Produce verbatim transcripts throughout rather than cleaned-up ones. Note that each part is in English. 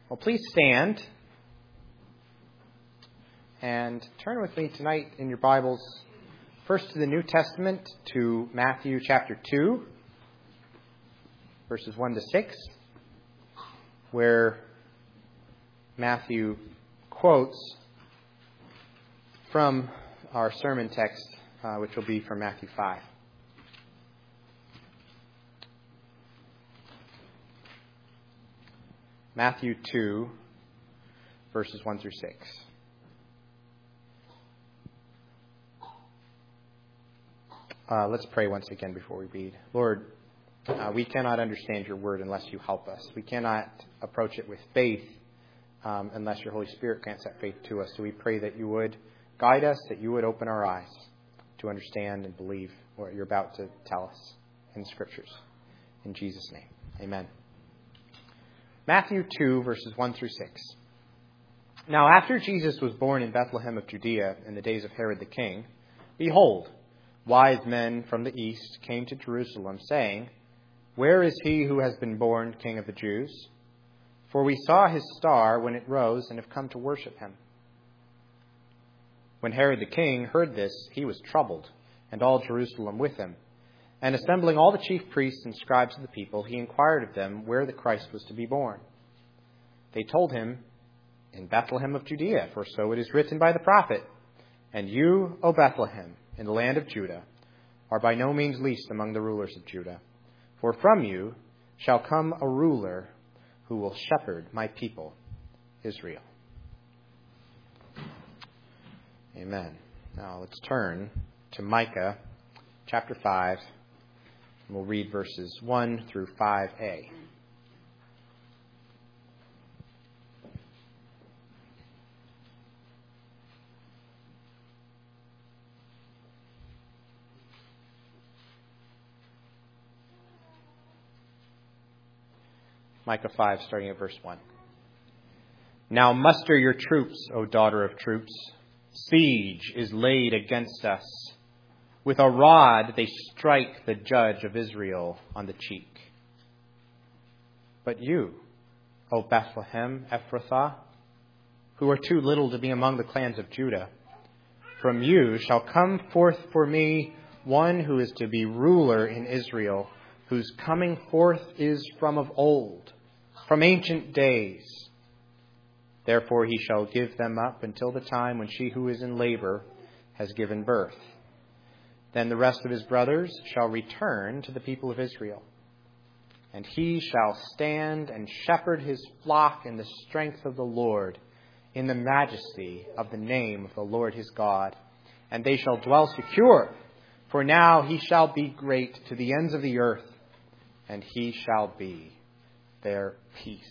Well, please stand and turn with me tonight in your Bibles first to the New Testament, to Matthew chapter two, verses one to six, where Matthew quotes from our sermon text, uh, which will be from Matthew five. Matthew two, verses one through six. Uh, let's pray once again before we read. Lord, uh, we cannot understand your word unless you help us. We cannot approach it with faith um, unless your Holy Spirit grants that faith to us. So we pray that you would guide us, that you would open our eyes to understand and believe what you're about to tell us in the Scriptures. In Jesus' name, amen. Matthew two, verses one through six. Now after Jesus was born in Bethlehem of Judea in the days of Herod the king, behold, wise men from the east came to Jerusalem, saying, Where is he who has been born King of the Jews? For we saw his star when it rose and have come to worship him. When Herod the king heard this, he was troubled, and all Jerusalem with him. And assembling all the chief priests and scribes of the people, he inquired of them where the Christ was to be born. They told him, In Bethlehem of Judea, for so it is written by the prophet, And you, O Bethlehem, in the land of Judah, are by no means least among the rulers of Judah. For from you shall come a ruler who will shepherd my people, Israel. Amen. Now let's turn to Micah chapter five. And we'll read verses one through five a. Micah five, starting at verse one. Now muster your troops, O daughter of troops. Siege is laid against us. With a rod they strike the judge of Israel on the cheek. But you, O Bethlehem Ephrathah, who are too little to be among the clans of Judah, from you shall come forth for me one who is to be ruler in Israel, whose coming forth is from of old, from ancient days. Therefore he shall give them up until the time when she who is in labor has given birth. Then the rest of his brothers shall return to the people of Israel. And he shall stand and shepherd his flock in the strength of the Lord, in the majesty of the name of the Lord his God. And they shall dwell secure, for now he shall be great to the ends of the earth, and he shall be their peace.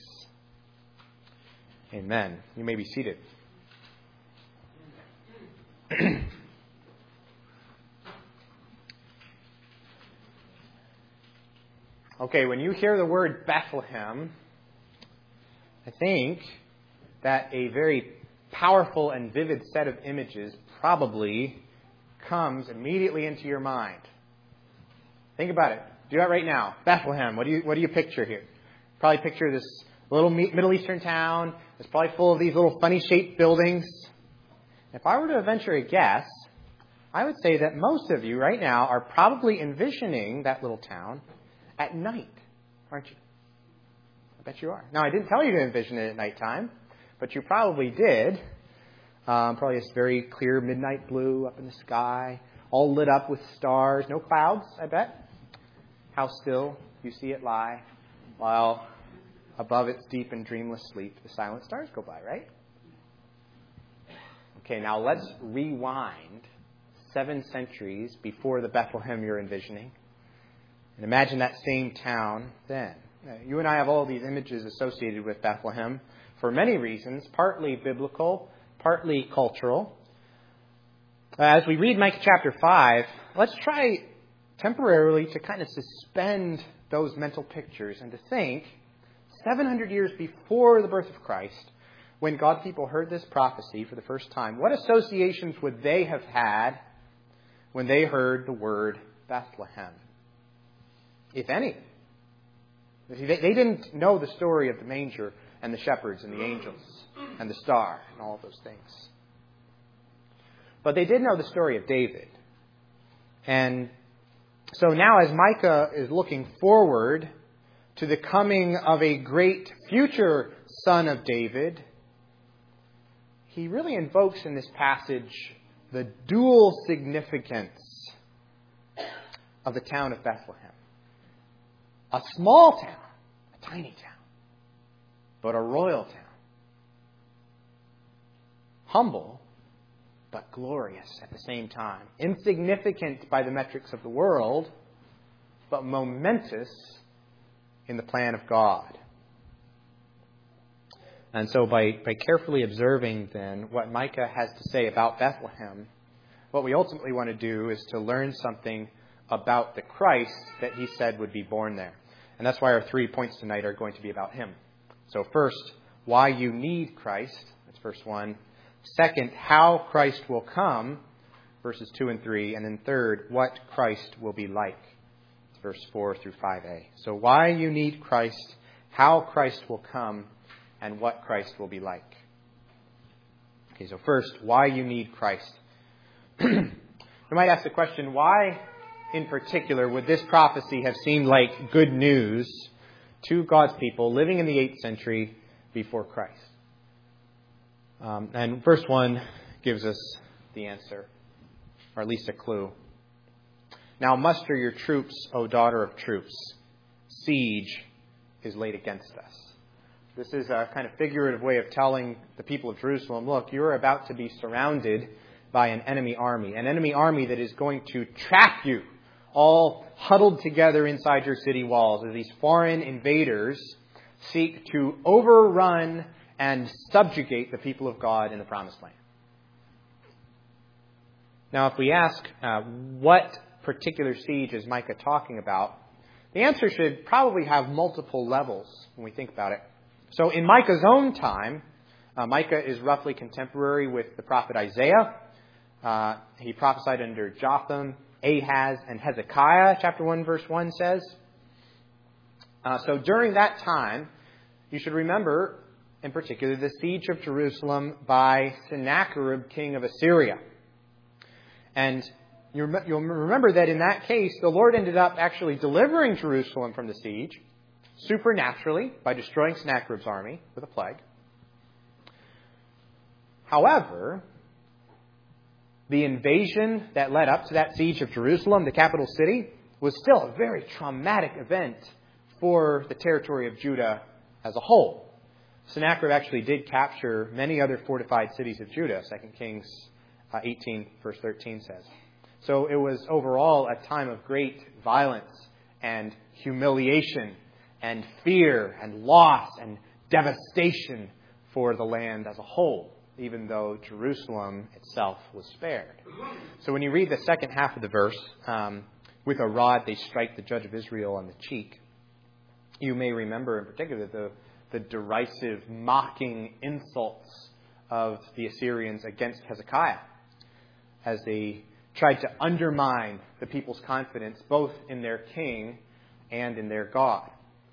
Amen. You may be seated. Okay, when you hear the word Bethlehem, I think that a very powerful and vivid set of images probably comes immediately into your mind. Think about it. Do that right now. Bethlehem. What do you what do you picture here? Probably picture this little Middle Eastern town. It's probably full of these little funny shaped buildings. If I were to venture a guess, I would say that most of you right now are probably envisioning that little town at night, aren't you? I bet you are. Now, I didn't tell you to envision it at nighttime, but you probably did. Um, probably this very clear midnight blue up in the sky, all lit up with stars. No clouds, I bet. How still you see it lie, while above its deep and dreamless sleep, the silent stars go by, right? Okay, now let's rewind seven centuries before the Bethlehem you're envisioning. And imagine that same town then. You and I have all these images associated with Bethlehem for many reasons, partly biblical, partly cultural. As we read Micah chapter five, let's try temporarily to kind of suspend those mental pictures and to think seven hundred years before the birth of Christ, when God's people heard this prophecy for the first time, what associations would they have had when they heard the word Bethlehem? If any. They didn't know the story of the manger and the shepherds and the angels and the star and all of those things. But they did know the story of David. And so now as Micah is looking forward to the coming of a great future son of David, he really invokes in this passage the dual significance of the town of Bethlehem. A small town, a tiny town, but a royal town. Humble, but glorious at the same time. Insignificant by the metrics of the world, but momentous in the plan of God. And so by, by carefully observing then what Micah has to say about Bethlehem, what we ultimately want to do is to learn something about the Christ that he said would be born there. And that's why our three points tonight are going to be about him. So first, why you need Christ. That's verse one. Second, how Christ will come. Verses two and three. And then third, what Christ will be like. It's verse four through five a. So why you need Christ, how Christ will come, and what Christ will be like. Okay, so first, why you need Christ. You might ask the question, why in particular would this prophecy have seemed like good news to God's people living in the eighth century before Christ? Um, and verse one gives us the answer, or at least a clue. Now muster your troops, O daughter of troops. Siege is laid against us. This is a kind of figurative way of telling the people of Jerusalem, look, you're about to be surrounded by an enemy army. An enemy army that is going to trap you all huddled together inside your city walls as these foreign invaders seek to overrun and subjugate the people of God in the Promised Land. Now, if we ask uh, what particular siege is Micah talking about, the answer should probably have multiple levels when we think about it. So in Micah's own time, uh, Micah is roughly contemporary with the prophet Isaiah. Uh, he prophesied under Jotham, Ahaz, and Hezekiah, chapter one, verse one says. Uh, so during that time, you should remember, in particular, the siege of Jerusalem by Sennacherib, king of Assyria. And you rem- you'll remember that in that case, the Lord ended up actually delivering Jerusalem from the siege, supernaturally, by destroying Sennacherib's army with a plague. However, the invasion that led up to that siege of Jerusalem, the capital city, was still a very traumatic event for the territory of Judah as a whole. Sennacherib actually did capture many other fortified cities of Judah, Second Kings eighteen, verse thirteen says. So it was overall a time of great violence and humiliation and fear and loss and devastation for the land as a whole, even though Jerusalem itself was spared. So when you read the second half of the verse, um, with a rod they strike the judge of Israel on the cheek, you may remember in particular the, the derisive, mocking insults of the Assyrians against Hezekiah as they tried to undermine the people's confidence both in their king and in their God.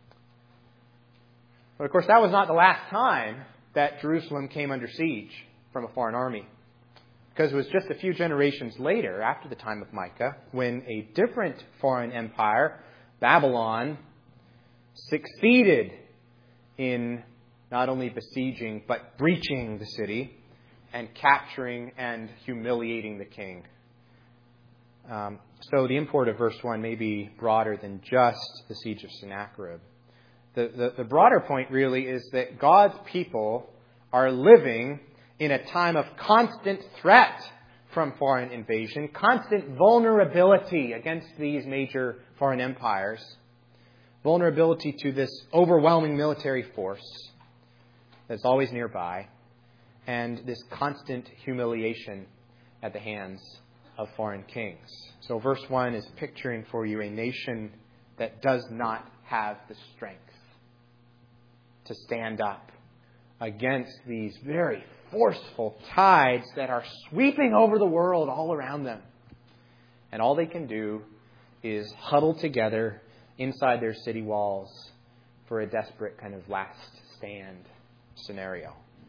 But of course, that was not the last time that Jerusalem came under siege from a foreign army. Because it was just a few generations later, after the time of Micah, when a different foreign empire, Babylon, succeeded in not only besieging, but breaching the city and capturing and humiliating the king. Um, so the import of verse one may be broader than just the siege of Sennacherib. The, the, the broader point really is that God's people are living in a time of constant threat from foreign invasion, constant vulnerability against these major foreign empires, vulnerability to this overwhelming military force that's always nearby, and this constant humiliation at the hands of foreign kings. So verse one is picturing for you a nation that does not have the strength to stand up against these very forceful tides that are sweeping over the world all around them. And all they can do is huddle together inside their city walls for a desperate kind of last stand scenario.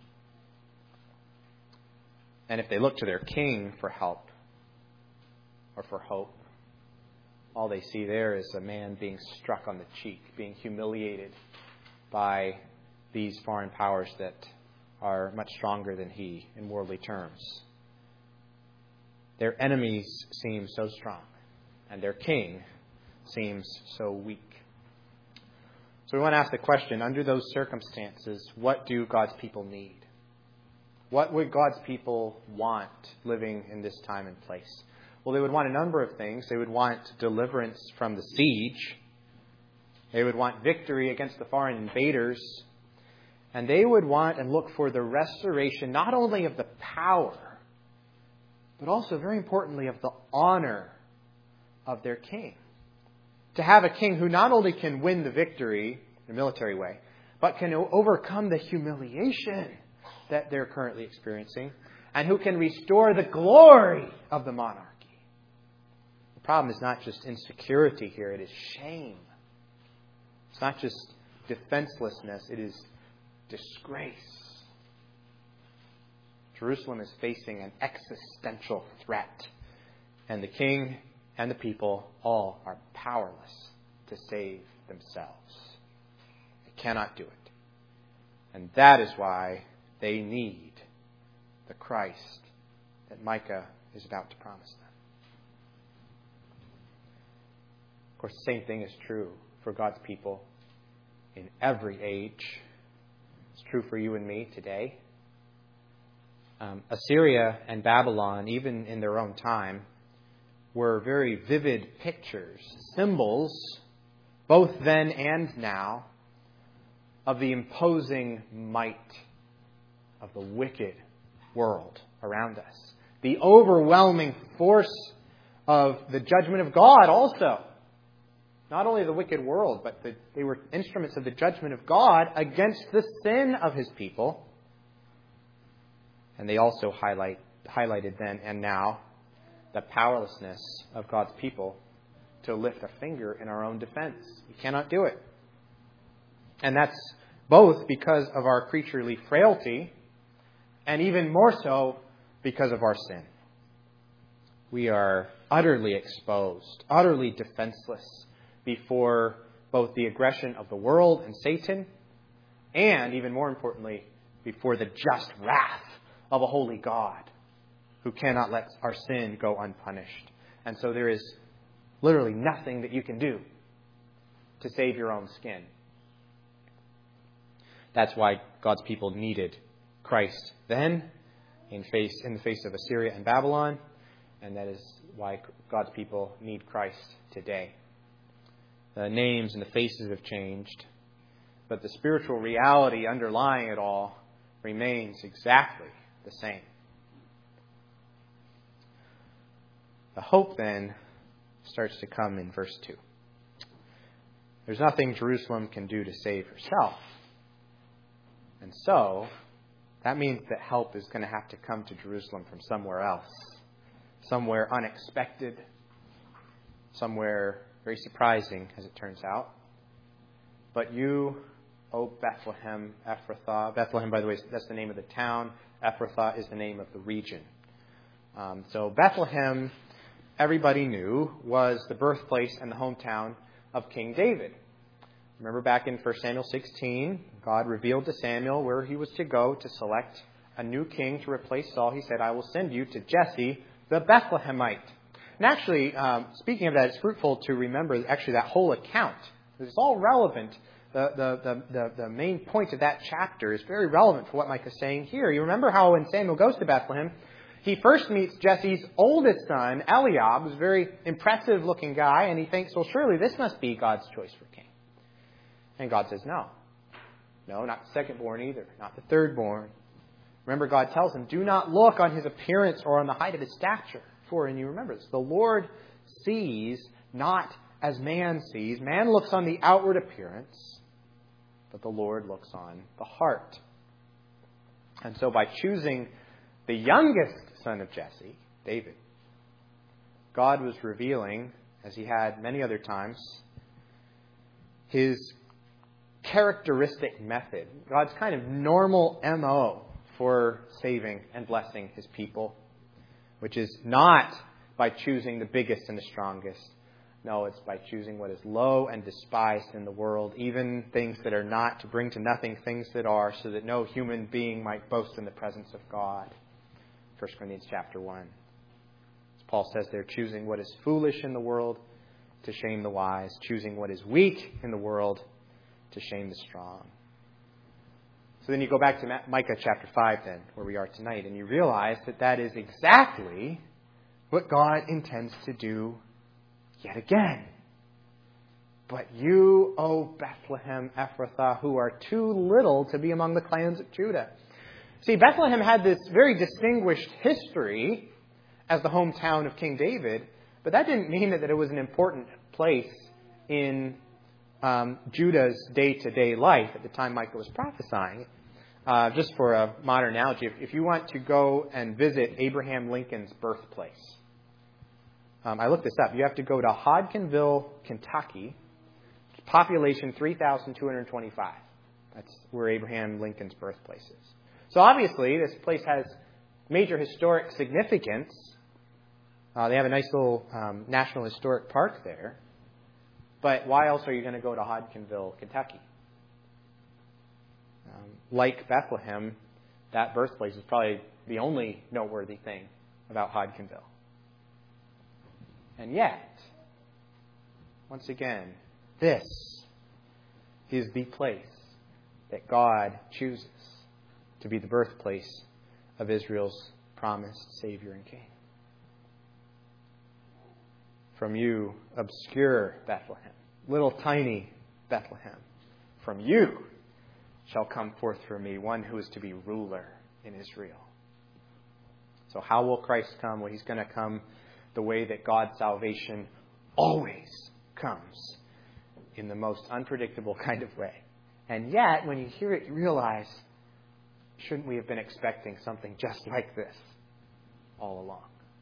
And if they look to their king for help or for hope, all they see there is a man being struck on the cheek, being humiliated by these foreign powers that are much stronger than he in worldly terms. Their enemies seem so strong, and their king seems so weak. So we want to ask the question, under those circumstances, what do God's people need? What would God's people want living in this time and place? Well, they would want a number of things. They would want deliverance from the siege. They would want victory against the foreign invaders. And they would want and look for the restoration not only of the power, but also, very importantly, of the honor of their king. To have a king who not only can win the victory in a military way, but can overcome the humiliation that they're currently experiencing, and who can restore the glory of the monarchy. The problem is not just insecurity here, it is shame. It's not just defenselessness, it is disgrace. Jerusalem is facing an existential threat, and the king and the people all are powerless to save themselves. They cannot do it. And that is why they need the Christ that Micah is about to promise them. Of course, the same thing is true for God's people in every age. It's true for you and me today. Um, Assyria and Babylon, even in their own time, were very vivid pictures, symbols, both then and now, of the imposing might of the wicked world around us. The overwhelming force of the judgment of God also. Not only the wicked world, but the, they were instruments of the judgment of God against the sin of His people. And they also highlight highlighted then and now the powerlessness of God's people to lift a finger in our own defense. We cannot do it. And that's both because of our creaturely frailty and even more so because of our sin. We are utterly exposed, utterly defenseless before both the aggression of the world and Satan, and even more importantly, before the just wrath of a holy God who cannot let our sin go unpunished. And so there is literally nothing that you can do to save your own skin. That's why God's people needed Christ then in face in the face of Assyria and Babylon, and that is why God's people need Christ today. The names and the faces have changed, but the spiritual reality underlying it all remains exactly the same. The hope then starts to come in verse two. There's nothing Jerusalem can do to save herself. And so, that means that help is going to have to come to Jerusalem from somewhere else. Somewhere unexpected. Somewhere very surprising, as it turns out. But you, O Bethlehem, Ephrathah. Bethlehem, by the way, that's the name of the town. Ephrathah is the name of the region. Um, so Bethlehem, everybody knew, was the birthplace and the hometown of King David. Remember back in First Samuel sixteen, God revealed to Samuel where he was to go to select a new king to replace Saul. He said, I will send you to Jesse the Bethlehemite. And actually, um, speaking of that, it's fruitful to remember actually that whole account. It's all relevant. The, the, the, the, the main point of that chapter is very relevant for what Micah is saying here. You remember how when Samuel goes to Bethlehem, he first meets Jesse's oldest son, Eliab, who's a very impressive looking guy, and he thinks, well, surely this must be God's choice for king. And God says, no. No, not the secondborn either. Not the thirdborn. Remember, God tells him, do not look on his appearance or on the height of his stature. For, and you remember this, the Lord sees not as man sees. Man looks on the outward appearance, but the Lord looks on the heart. And so by choosing the youngest son of Jesse, David, God was revealing, as he had many other times, his characteristic method, God's kind of normal M O for saving and blessing his people, which is not by choosing the biggest and the strongest. No, it's by choosing what is low and despised in the world, even things that are not, to bring to nothing things that are, so that no human being might boast in the presence of God. First Corinthians chapter one. As Paul says, they're choosing what is foolish in the world to shame the wise, choosing what is weak in the world to shame the strong. So then you go back to Micah chapter five then, where we are tonight, and you realize that that is exactly what God intends to do yet again. But you, O Bethlehem Ephrathah, who are too little to be among the clans of Judah. See, Bethlehem had this very distinguished history as the hometown of King David, but that didn't mean that, that it was an important place in um, Judah's day-to-day life at the time Micah was prophesying. Uh, just for a modern analogy, if, if you want to go and visit Abraham Lincoln's birthplace, um, I looked this up. You have to go to Hodgenville, Kentucky, population three thousand two hundred twenty-five. That's where Abraham Lincoln's birthplace is. So obviously, this place has major historic significance. Uh, they have a nice little um, National Historic Park there. But why else are you going to go to Hodgenville, Kentucky? Um, like Bethlehem, that birthplace is probably the only noteworthy thing about Hodgenville. And yet, once again, this is the place that God chooses to be the birthplace of Israel's promised Savior and King. From you, obscure Bethlehem, little tiny Bethlehem, from you shall come forth for me one who is to be ruler in Israel. So how will Christ come? Well, he's going to come the way that God's salvation always comes, in the most unpredictable kind of way. And yet, when you hear it, you realize, shouldn't we have been expecting something just like this all along?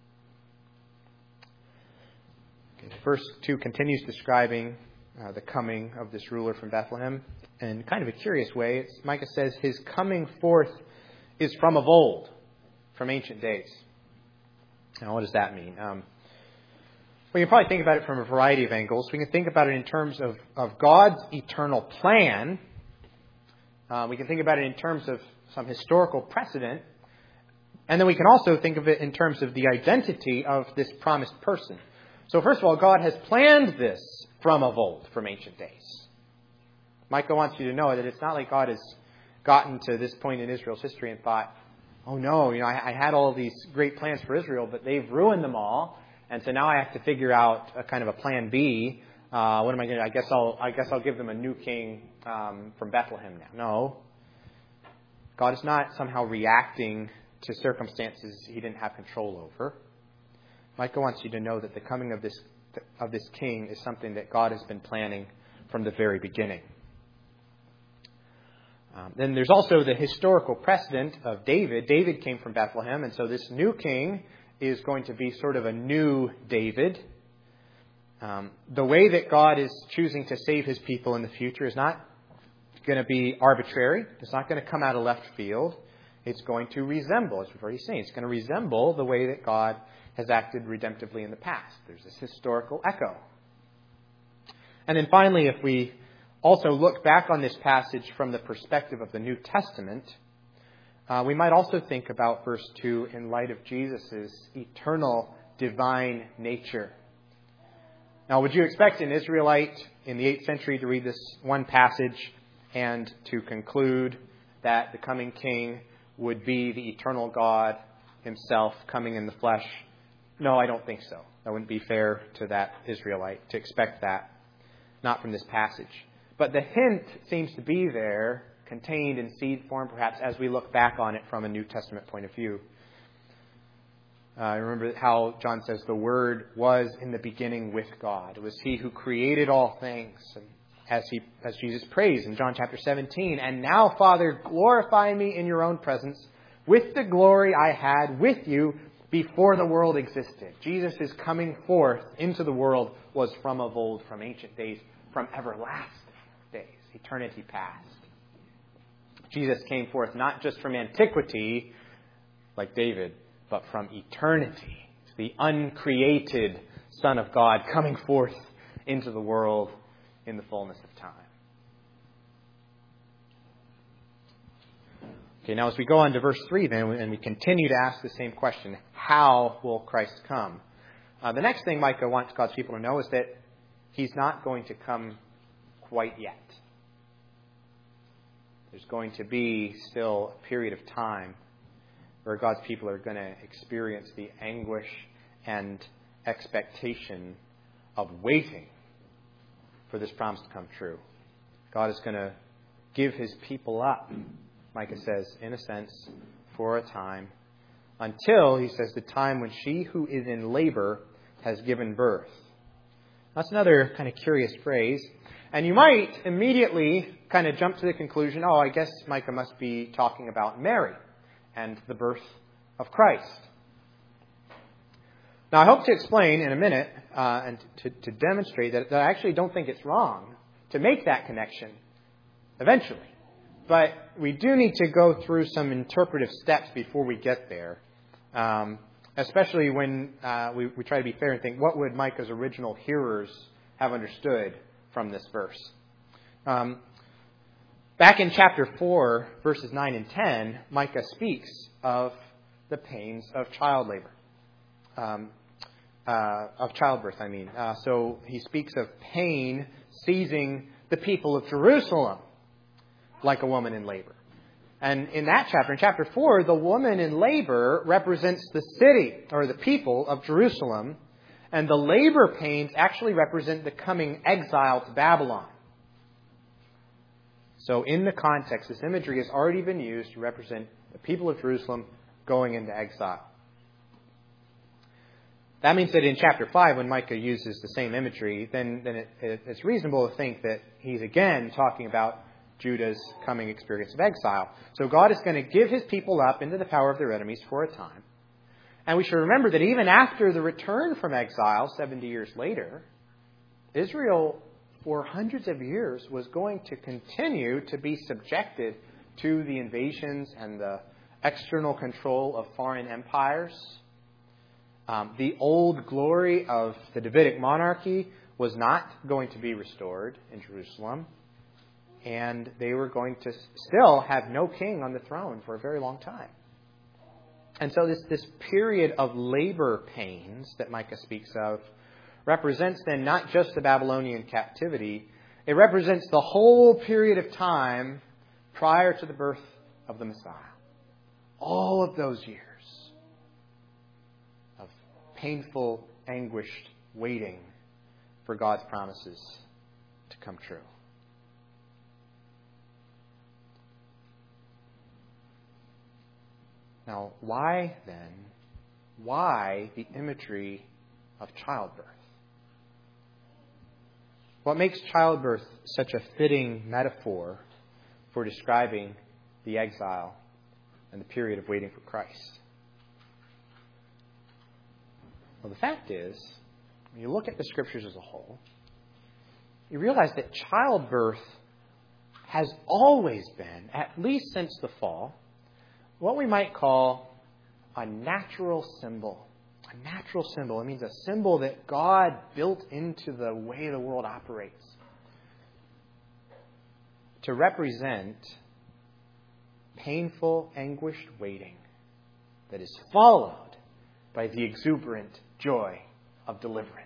Okay, verse two continues describing uh, the coming of this ruler from Bethlehem in kind of a curious way. It's, Micah says, his coming forth is from of old, from ancient days. Now, what does that mean? Um, we can probably think about it from a variety of angles. We can think about it in terms of, of God's eternal plan. Uh, we can think about it in terms of some historical precedent. And then we can also think of it in terms of the identity of this promised person. So first of all, God has planned this from of old, from ancient days. Micah wants you to know that it's not like God has gotten to this point in Israel's history and thought, oh no, you know, I, I had all these great plans for Israel, but they've ruined them all, and so now I have to figure out a kind of a plan B. Uh, what am I going to? I guess I'll. I guess I'll give them a new king um, from Bethlehem now. No, God is not somehow reacting to circumstances He didn't have control over. Micah wants you to know that the coming of this of this king is something that God has been planning from the very beginning. Um, then there's also the historical precedent of David. David came from Bethlehem, and so this new king is going to be sort of a new David. Um, the way that God is choosing to save his people in the future is not going to be arbitrary. It's not going to come out of left field. It's going to resemble, as we've already seen, it's going to resemble the way that God has acted redemptively in the past. There's this historical echo. And then finally, if we also look back on this passage from the perspective of the New Testament, uh, we might also think about verse two in light of Jesus' eternal divine nature. Now, would you expect an Israelite in the eighth century to read this one passage and to conclude that the coming king would be the eternal God himself coming in the flesh? No, I don't think so. That wouldn't be fair to that Israelite to expect that. Not from this passage. But the hint seems to be there, contained in seed form, perhaps, as we look back on it from a New Testament point of view. Uh, remember how John says the Word was in the beginning with God. It was He who created all things. And as he, as Jesus prays in John chapter seventeen, and now, Father, glorify me in your own presence with the glory I had with you before the world existed. Jesus' coming forth into the world was from of old, from ancient days, from everlasting days. eternity past. Jesus came forth not just from antiquity, like David, but from eternity. It's the uncreated Son of God coming forth into the world in the fullness of time. Okay, now as we go on to verse three then, and we continue to ask the same question, how will Christ come? Uh, the next thing Micah wants God's people to know is that He's not going to come quite yet. There's going to be still a period of time where God's people are going to experience the anguish and expectation of waiting for this promise to come true. God is going to give His people up, Micah says, in a sense, for a time, until, he says, the time when she who is in labor has given birth. That's another kind of curious phrase. And you might immediately kind of jump to the conclusion, oh, I guess Micah must be talking about Mary and the birth of Christ. Now, I hope to explain in a minute uh, and to, to demonstrate that, that I actually don't think it's wrong to make that connection eventually. But we do need to go through some interpretive steps before we get there, um, especially when uh, we, we try to be fair and think, what would Micah's original hearers have understood from this verse? Um, back in chapter four, verses nine and ten, Micah speaks of the pains of child labor. Um, uh, of childbirth, I mean. Uh, so he speaks of pain seizing the people of Jerusalem like a woman in labor. And in that chapter, in chapter four, the woman in labor represents the city or the people of Jerusalem, and the labor pains actually represent the coming exile to Babylon. So in the context, this imagery has already been used to represent the people of Jerusalem going into exile. That means that in chapter five, when Micah uses the same imagery, then, then it, it, it's reasonable to think that he's again talking about Judah's coming experience of exile. So God is going to give His people up into the power of their enemies for a time. And we should remember that even after the return from exile, seventy years later, Israel, for hundreds of years, was going to continue to be subjected to the invasions and the external control of foreign empires. Um, the old glory of the Davidic monarchy was not going to be restored in Jerusalem. And they were going to still have no king on the throne for a very long time. And so this, this period of labor pains that Micah speaks of represents then not just the Babylonian captivity. It represents the whole period of time prior to the birth of the Messiah. All of those years of painful, anguished waiting for God's promises to come true. Now, why then, why the imagery of childbirth? What makes childbirth such a fitting metaphor for describing the exile and the period of waiting for Christ? Well, the fact is, when you look at the Scriptures as a whole, you realize that childbirth has always been, at least since the fall, what we might call a natural symbol. A natural symbol. It means a symbol that God built into the way the world operates to represent painful, anguished waiting that is followed by the exuberant joy of deliverance.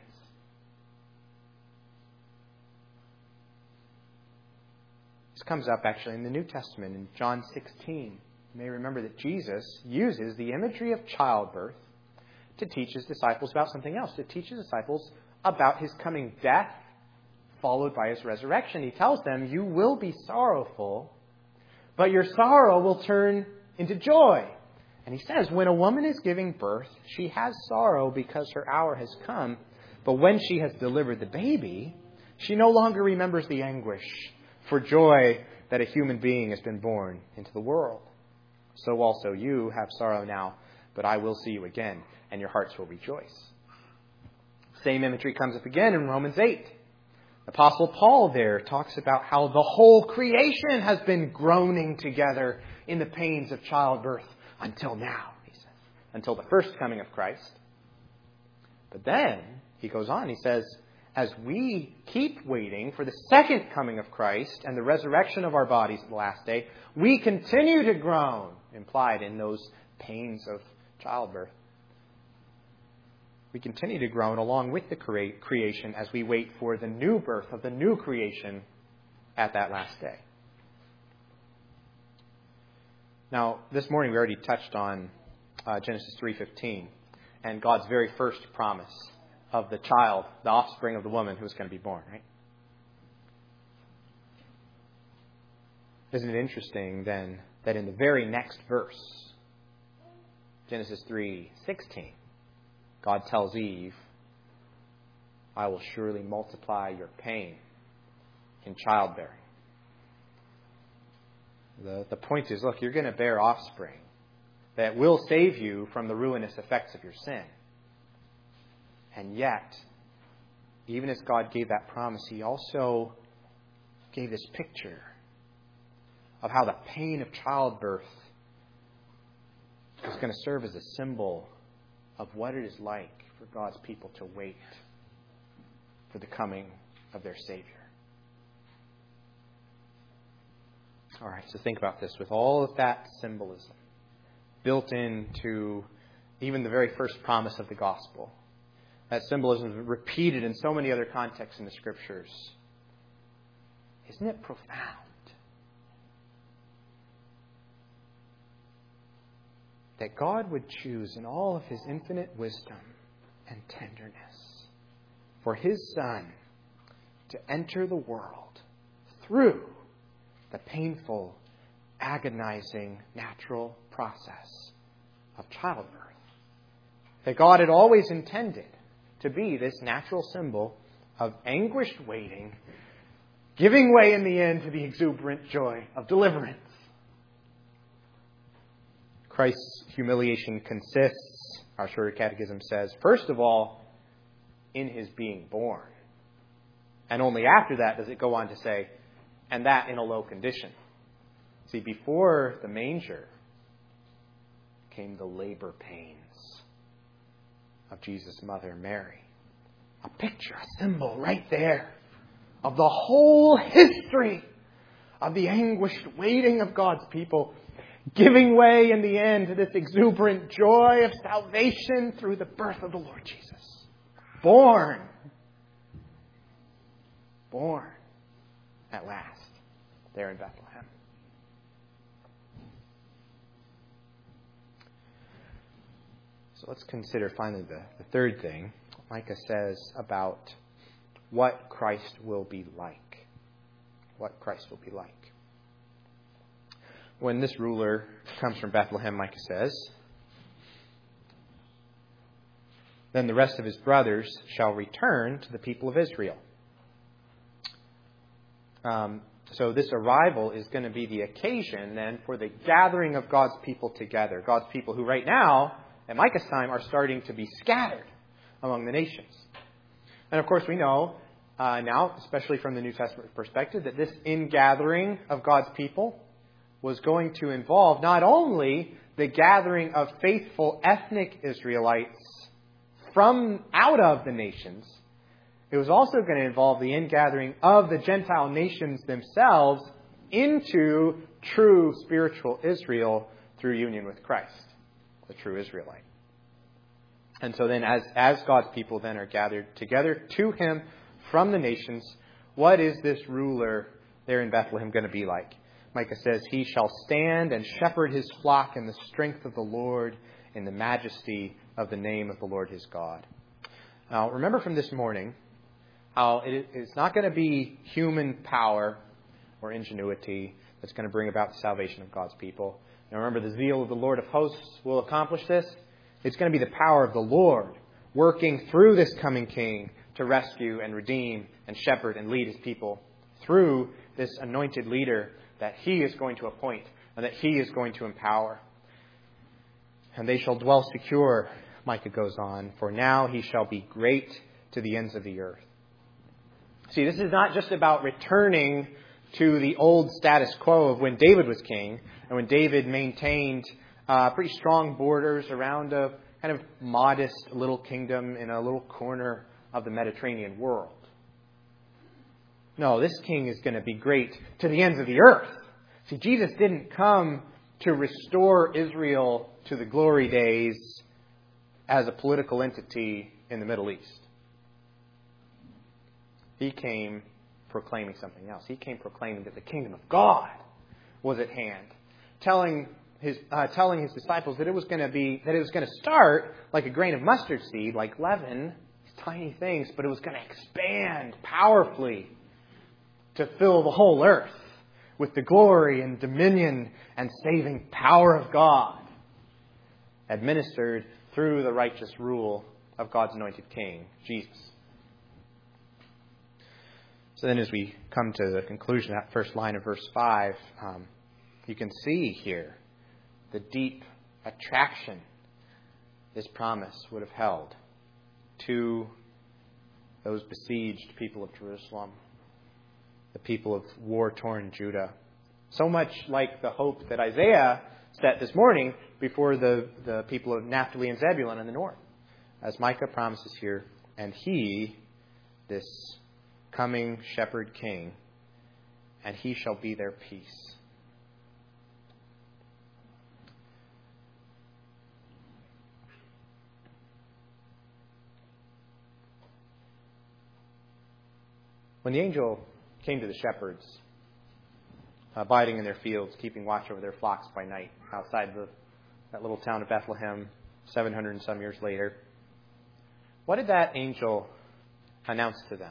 This comes up actually in the New Testament in John sixteen. You may remember that Jesus uses the imagery of childbirth to teach His disciples about something else, to teach His disciples about His coming death followed by His resurrection. He tells them, you will be sorrowful, but your sorrow will turn into joy. And He says, when a woman is giving birth, she has sorrow because her hour has come. But when she has delivered the baby, she no longer remembers the anguish for joy that a human being has been born into the world. So also you have sorrow now, but I will see you again, and your hearts will rejoice. Same imagery comes up again in Romans eight. Apostle Paul there talks about how the whole creation has been groaning together in the pains of childbirth until now, he says, until the first coming of Christ. But then he goes on, he says, as we keep waiting for the second coming of Christ and the resurrection of our bodies at the last day, we continue to groan, implied in those pains of childbirth. We continue to groan along with the crea- creation as we wait for the new birth of the new creation at that last day. Now, this morning we already touched on uh, Genesis three fifteen and God's very first promise of the child, the offspring of the woman who was going to be born, right? Isn't it interesting then that in the very next verse, Genesis three sixteen, God tells Eve, I will surely multiply your pain in childbearing. The, the point is, look, you're going to bear offspring that will save you from the ruinous effects of your sin. And yet, even as God gave that promise, He also gave this picture of how the pain of childbirth is going to serve as a symbol of what it is like for God's people to wait for the coming of their Savior. All right, so think about this. With all of that symbolism built into even the very first promise of the gospel, that symbolism is repeated in so many other contexts in the Scriptures. Isn't it profound that God would choose in all of His infinite wisdom and tenderness for His Son to enter the world through the painful, agonizing, natural process of childbirth? That God had always intended to be this natural symbol of anguished waiting, giving way in the end to the exuberant joy of deliverance. Christ's humiliation consists, our Shorter Catechism says, first of all, in His being born. And only after that does it go on to say, and that in a low condition. See, before the manger came the labor pains of Jesus' mother, Mary. A picture, a symbol right there of the whole history of the anguished waiting of God's people, giving way in the end to this exuberant joy of salvation through the birth of the Lord Jesus. Born. Born at last there in Bethlehem. So let's consider finally the, the third thing Micah says about what Christ will be like. What Christ will be like. When this ruler comes from Bethlehem, Micah says, then the rest of his brothers shall return to the people of Israel. Um, so this arrival is going to be the occasion then for the gathering of God's people together. God's people who right now, at Micah's time, are starting to be scattered among the nations. And of course we know uh, now, especially from the New Testament perspective, that this ingathering of God's people was going to involve not only the gathering of faithful ethnic Israelites from out of the nations, it was also going to involve the ingathering of the Gentile nations themselves into true spiritual Israel through union with Christ, the true Israelite. And so then as, as God's people then are gathered together to Him from the nations, what is this ruler there in Bethlehem going to be like? Micah says, He shall stand and shepherd His flock in the strength of the Lord, in the majesty of the name of the Lord his God. Now, remember from this morning how it, it's not going to be human power or ingenuity that's going to bring about the salvation of God's people. Now, remember, the zeal of the Lord of hosts will accomplish this. It's going to be the power of the Lord working through this coming King to rescue and redeem and shepherd and lead His people through this anointed leader that He is going to appoint and that He is going to empower. And they shall dwell secure, Micah goes on, for now He shall be great to the ends of the earth. See, this is not just about returning to the old status quo of when David was king and when David maintained uh, pretty strong borders around a kind of modest little kingdom in a little corner of the Mediterranean world. No, this king is going to be great to the ends of the earth. See, Jesus didn't come to restore Israel to the glory days as a political entity in the Middle East. He came proclaiming something else. He came proclaiming that the kingdom of God was at hand, telling his uh, telling his disciples that it was going to be that it was going to start like a grain of mustard seed, like leaven, these tiny things, but it was going to expand powerfully to fill the whole earth with the glory and dominion and saving power of God, administered through the righteous rule of God's anointed King, Jesus. So then as we come to the conclusion of that first line of verse five, um, you can see here the deep attraction this promise would have held to those besieged people of Jerusalem, the people of war-torn Judah. So much like the hope that Isaiah set this morning before the, the people of Naphtali and Zebulun in the north. As Micah promises here, and he, this coming shepherd king, and he shall be their peace. When the angel came to the shepherds, abiding in their fields, keeping watch over their flocks by night, outside the, that little town of Bethlehem, seven hundred and some years later, what did that angel announce to them?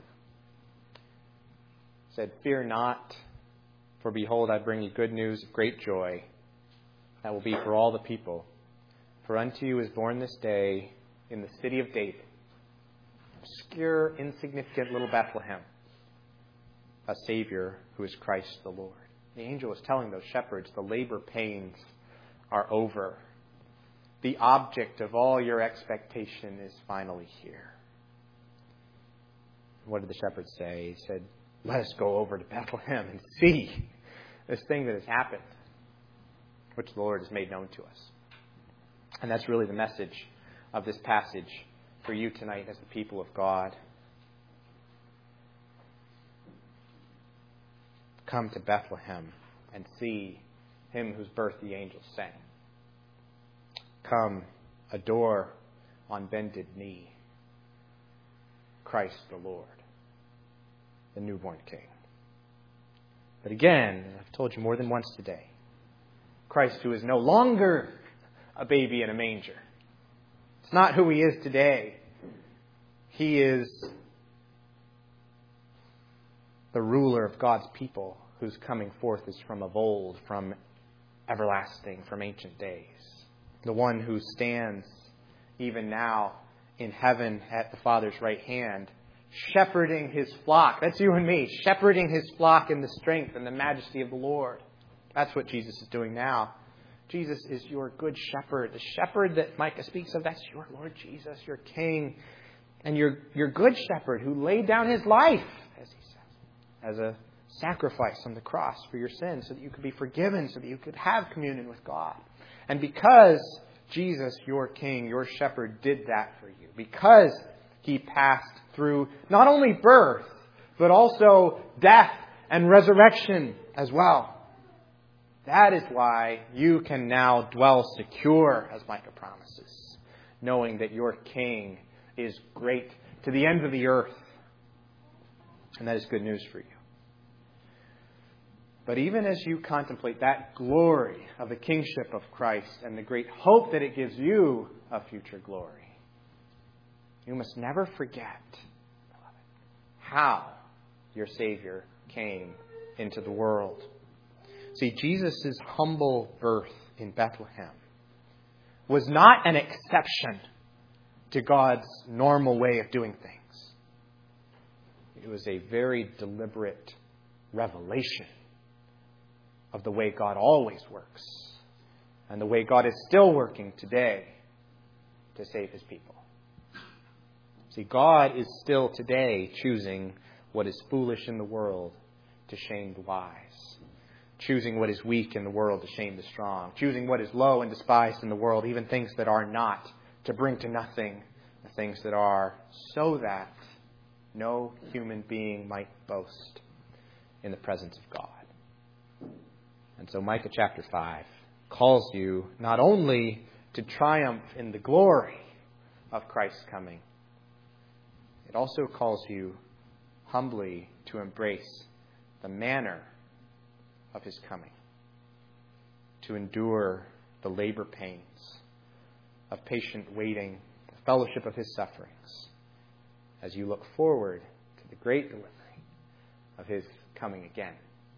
He said, "Fear not, for behold, I bring you good news of great joy that will be for all the people. For unto you is born this day in the city of David," obscure, insignificant little Bethlehem, "a Savior who is Christ the Lord." The angel was telling those shepherds, the labor pains are over. The object of all your expectation is finally here. What did the shepherds say? He said, "Let us go over to Bethlehem and see this thing that has happened, which the Lord has made known to us." And that's really the message of this passage for you tonight as the people of God. Come to Bethlehem and see him whose birth the angels sang. Come, adore on bended knee Christ the Lord, the newborn King. But again, I've told you more than once today, Christ who is no longer a baby in a manger. It's not who he is today. He is the ruler of God's people, whose coming forth is from of old, from everlasting, from ancient days. The one who stands even now in heaven at the Father's right hand, shepherding his flock. That's you and me, shepherding his flock in the strength and the majesty of the Lord. That's what Jesus is doing now. Jesus is your good shepherd. The shepherd that Micah speaks of, that's your Lord Jesus, your King, and your, your good shepherd who laid down his life, as he says, as a sacrifice on the cross for your sins so that you could be forgiven, so that you could have communion with God. And because Jesus, your King, your shepherd, did that for you, because he passed through not only birth, but also death and resurrection as well, that is why you can now dwell secure, as Micah promises, knowing that your King is great to the ends of the earth. And that is good news for you. But even as you contemplate that glory of the kingship of Christ and the great hope that it gives you of future glory, you must never forget how your Savior came into the world. See, Jesus' humble birth in Bethlehem was not an exception to God's normal way of doing things. It was a very deliberate revelation of the way God always works and the way God is still working today to save his people. See, God is still today choosing what is foolish in the world to shame the wise, choosing what is weak in the world to shame the strong, choosing what is low and despised in the world, even things that are not, to bring to nothing the things that are, so that no human being might boast in the presence of God. And so Micah chapter five calls you not only to triumph in the glory of Christ's coming, it also calls you humbly to embrace the manner of his coming, to endure the labor pains of patient waiting, the fellowship of his sufferings, as you look forward to the great delivery of his coming again.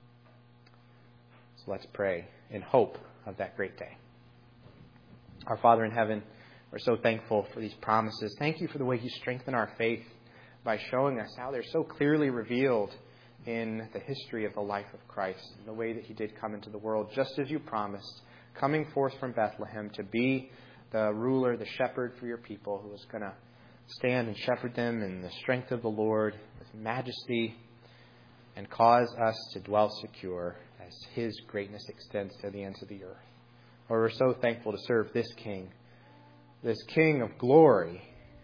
So let's pray in hope of that great day. Our Father in heaven, we're so thankful for these promises. Thank you for the way you strengthen our faith by showing us how they're so clearly revealed in the history of the life of Christ, and the way that he did come into the world, just as you promised, coming forth from Bethlehem to be the ruler, the shepherd for your people, who was going to stand and shepherd them in the strength of the Lord with majesty and cause us to dwell secure as his greatness extends to the ends of the earth. Lord, we're so thankful to serve this King, this King of glory,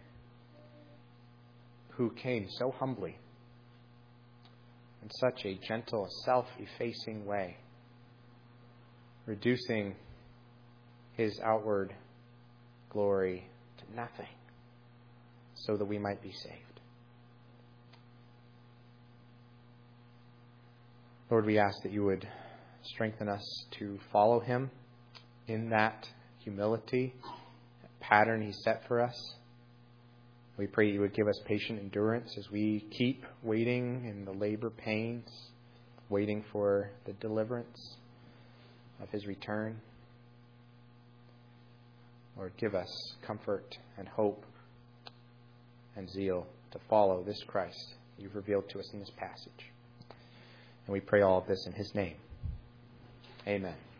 who came so humbly, in such a gentle, self-effacing way, reducing his outward glory to nothing, so that we might be saved. Lord, we ask that you would strengthen us to follow him in that humility, that pattern he set for us. We pray you would give us patient endurance as we keep waiting in the labor pains, waiting for the deliverance of his return. Lord, give us comfort and hope and zeal to follow this Christ you've revealed to us in this passage. And we pray all of this in his name. Amen.